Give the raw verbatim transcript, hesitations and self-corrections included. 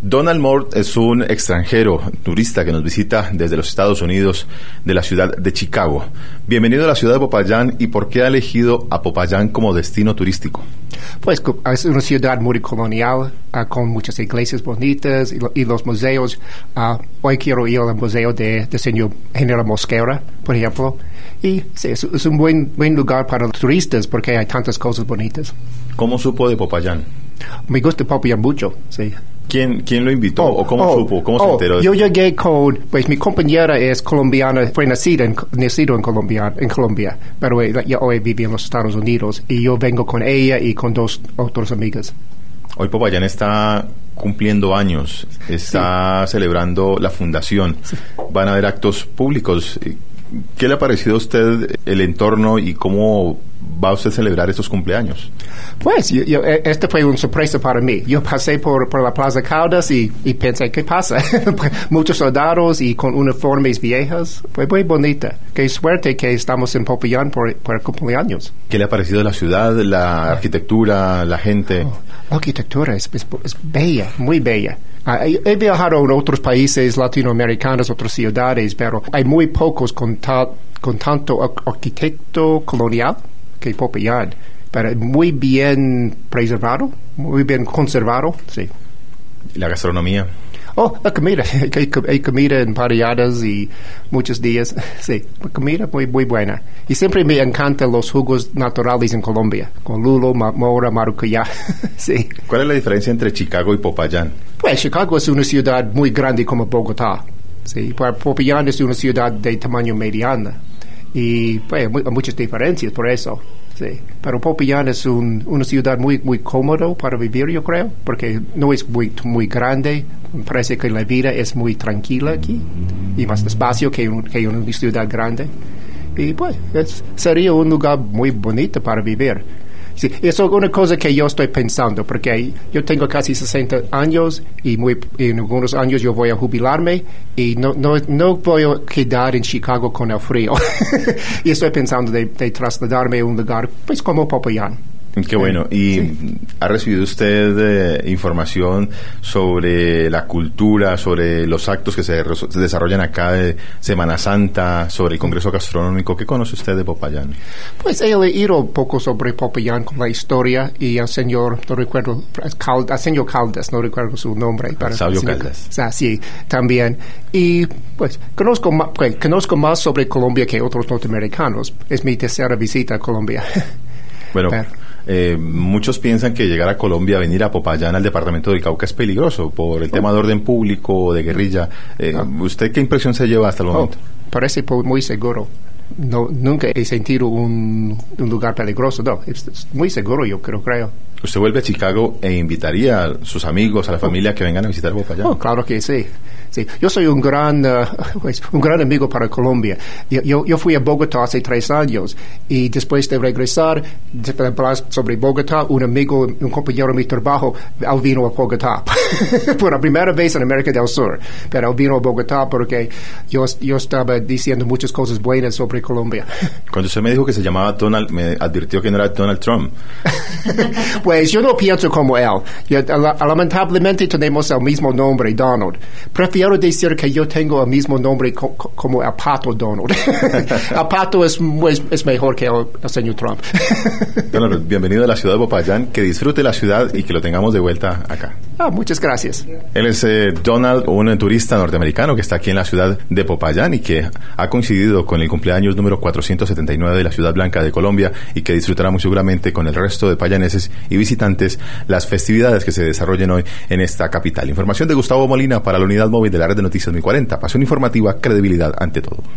Donald Moore es un extranjero turista que nos visita desde los Estados Unidos, de la ciudad de Chicago. Bienvenido a la ciudad de Popayán. ¿Y por qué ha elegido a Popayán como destino turístico? Pues es una ciudad muy colonial, uh, con muchas iglesias bonitas y, lo, y los museos. Uh, hoy quiero ir al museo de, de señor General Mosquera, por ejemplo. Y sí, es, es un buen, buen lugar para los turistas porque hay tantas cosas bonitas. ¿Cómo supo de Popayán? Me gusta Popayán mucho, sí. ¿Quién, quién lo invitó oh, o cómo oh, supo? ¿Cómo oh, se enteró? Yo llegué con, pues mi compañera es colombiana, fue nacida en, nacido en Colombia, en Colombia, pero ella hoy vive en los Estados Unidos y yo vengo con ella y con dos otras amigas. Hoy Popayán está cumpliendo años, está sí. celebrando la fundación, sí. Van a haber actos públicos. ¿Qué le ha parecido a usted el entorno y cómo va usted a celebrar estos cumpleaños? Pues, yo, yo, este fue una sorpresa para mí. Yo pasé por, por la Plaza Caldas y, y pensé, ¿qué pasa? Muchos soldados y con uniformes viejas. Fue muy bonita. Qué suerte que estamos en Popayán por, por el cumpleaños. ¿Qué le ha parecido la ciudad, la arquitectura, la gente? Oh, la arquitectura es, es, es bella, muy bella. Uh, he viajado en otros países latinoamericanos, otras ciudades, pero hay muy pocos con, ta, con tanto arquitecto colonial que Popayán, pero muy bien preservado, muy bien conservado, sí. ¿Y la gastronomía? Oh, la comida, hay, hay comida en paradas y muchos días, sí, la comida muy, muy buena. Y siempre me encantan los jugos naturales en Colombia, con lulo, mora, maracuyá, sí. ¿Cuál es la diferencia entre Chicago y Popayán? Pues Chicago es una ciudad muy grande como Bogotá, sí. Popayán es una ciudad de tamaño mediano y pues hay muchas diferencias por eso. Sí, pero Popayán es un, una ciudad muy muy cómodo para vivir, yo creo, porque no es muy muy grande. Me parece que la vida es muy tranquila aquí y más despacio que, un, que una ciudad grande. Y pues es, sería un lugar muy bonito para vivir. Sí, es una cosa que yo estoy pensando, porque yo tengo casi sesenta años y muy, en algunos años yo voy a jubilarme y no, no, no voy a quedar en Chicago con el frío. Y estoy pensando de, de trasladarme a un lugar pues como Popayán. Qué bueno. ¿Y sí. ha recibido usted eh, información sobre la cultura, sobre los actos que se, se desarrollan acá de Semana Santa, sobre el Congreso Gastronómico? ¿Qué conoce usted de Popayán? Pues he leído un poco sobre Popayán con la historia y al señor, no recuerdo, Caldas, al señor Caldas, no recuerdo su nombre. Pero, Sabio Caldas. O sea, sí, también. Y pues conozco más, pues, conozco más sobre Colombia que otros norteamericanos. Es mi tercera visita a Colombia. Bueno, pero, Eh, muchos piensan que llegar a Colombia, venir a Popayán, al departamento del Cauca, es peligroso por el oh. tema de orden público, de guerrilla. Eh, oh. ¿Usted qué impresión se lleva hasta el momento? Oh, parece muy seguro. No, nunca he sentido un, un lugar peligroso. No, es, es muy seguro, yo creo, creo. ¿Usted vuelve a Chicago e invitaría a sus amigos, a la familia, oh. que vengan a visitar Popayán? Oh, claro que sí. Sí. Yo soy un gran, uh, pues, un gran amigo para Colombia. Yo, yo, yo fui a Bogotá hace tres años y después de regresar, de hablar sobre Bogotá, un amigo, un compañero de mi trabajo, él vino a Bogotá por la primera vez en América del Sur. Pero él vino a Bogotá porque yo, yo estaba diciendo muchas cosas buenas sobre Colombia. Cuando usted me dijo que se llamaba Donald, me advirtió que no era Donald Trump. Pues yo no pienso como él. Yo, lamentablemente tenemos el mismo nombre, Donald. Prefiero decir que yo tengo el mismo nombre co- co- como el pato Donald. El pato es, es, es mejor que el, el señor Trump. Bueno, bienvenido a la ciudad de Popayán, que disfrute la ciudad y que lo tengamos de vuelta acá. Ah, muchas gracias. Él es eh, Donald, un turista norteamericano que está aquí en la ciudad de Popayán y que ha coincidido con el cumpleaños número cuatrocientos setenta y nueve de la Ciudad Blanca de Colombia y que disfrutará muy seguramente con el resto de payaneses y visitantes las festividades que se desarrollen hoy en esta capital. Información de Gustavo Molina para la Unidad Móvil de la Red de Noticias mil cuarenta. Pasión informativa, credibilidad ante todo.